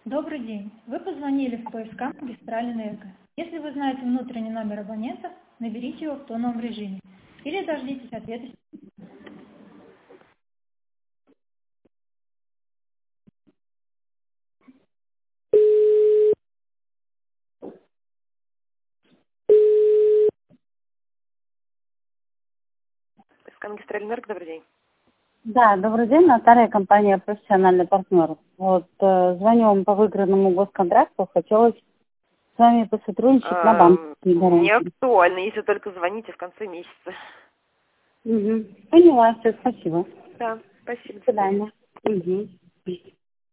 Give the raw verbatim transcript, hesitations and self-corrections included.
Добрый день. Вы позвонили в поиска магистраль энерго. Если вы знаете внутренний номер абонента, наберите его в тоновом режиме или дождитесь ответа. поиска магистраль энерго, добрый день. Да, добрый день, Наталья, компания «Профессиональный партнер». Вот, э, звоню вам по выигранному госконтракту, хотелось с вами посотрудничать на Эм, банковские Не гарантии. актуально, если только звоните в конце месяца. Угу. Поняла, все, спасибо. Да, спасибо. До свидания. Угу.